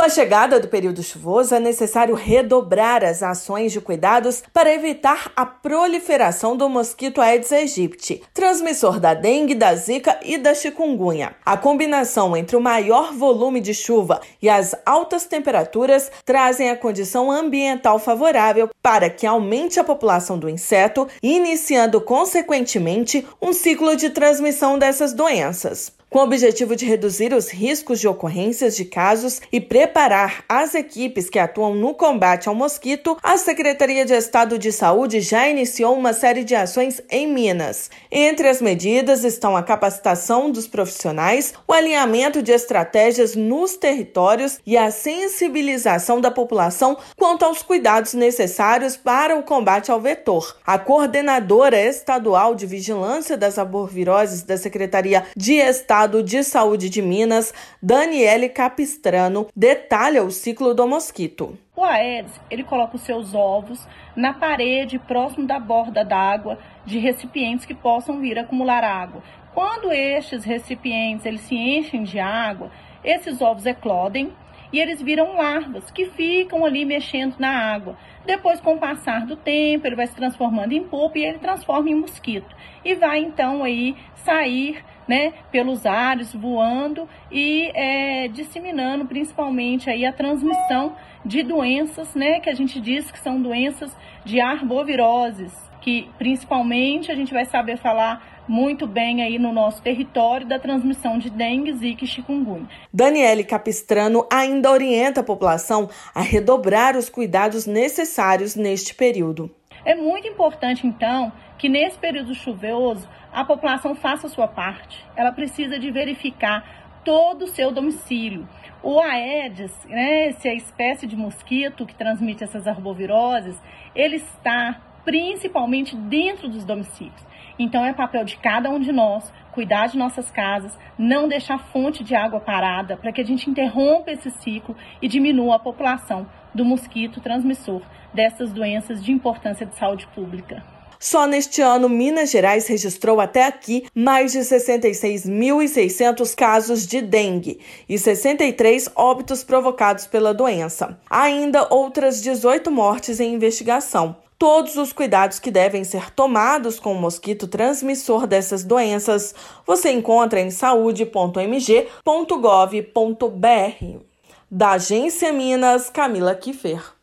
a chegada do período chuvoso, é necessário redobrar as ações de cuidados para evitar a proliferação do mosquito Aedes aegypti, transmissor da dengue, da zika e da chikungunya. A combinação entre o maior volume de chuva e as altas temperaturas trazem a condição ambiental favorável para que aumente a população do inseto, iniciando consequentemente um ciclo de transmissão dessas doenças. Com o objetivo de reduzir os riscos de ocorrências de casos e preparar as equipes que atuam no combate ao mosquito, a Secretaria de Estado de Saúde já iniciou uma série de ações em Minas. Entre as medidas estão a capacitação dos profissionais, o alinhamento de estratégias nos territórios e a sensibilização da população quanto aos cuidados necessários para o combate ao vetor. A coordenadora estadual de vigilância das arboviroses da Secretaria de Estado de Saúde de Minas, Daniele Capistrano, detalha o ciclo do mosquito. O Aedes, ele coloca os seus ovos na parede próximo da borda d'água de recipientes que possam vir acumular água. Quando estes recipientes eles se enchem de água, esses ovos eclodem e eles viram larvas que ficam ali mexendo na água. Depois, com o passar do tempo, ele vai se transformando em pupa e ele transforma em mosquito. E vai então aí sair, pelos ares, voando e disseminando principalmente aí a transmissão de doenças, que a gente diz que são doenças de arboviroses, que principalmente a gente vai saber falar muito bem aí no nosso território da transmissão de dengue, zika e chikungunya. Daniele Capistrano ainda orienta a população a redobrar os cuidados necessários neste período. É muito importante, então, que nesse período chuvoso a população faça a sua parte. Ela precisa de verificar todo o seu domicílio. O Aedes, essa espécie de mosquito que transmite essas arboviroses, ele está principalmente dentro dos domicílios. Então é papel de cada um de nós cuidar de nossas casas, não deixar fonte de água parada para que a gente interrompa esse ciclo e diminua a população do mosquito transmissor dessas doenças de importância de saúde pública. Só neste ano, Minas Gerais registrou até aqui mais de 66.600 casos de dengue e 63 óbitos provocados pela doença. Há ainda outras 18 mortes em investigação. Todos os cuidados que devem ser tomados com o mosquito transmissor dessas doenças você encontra em saude.mg.gov.br. Da Agência Minas, Camila Kiffer.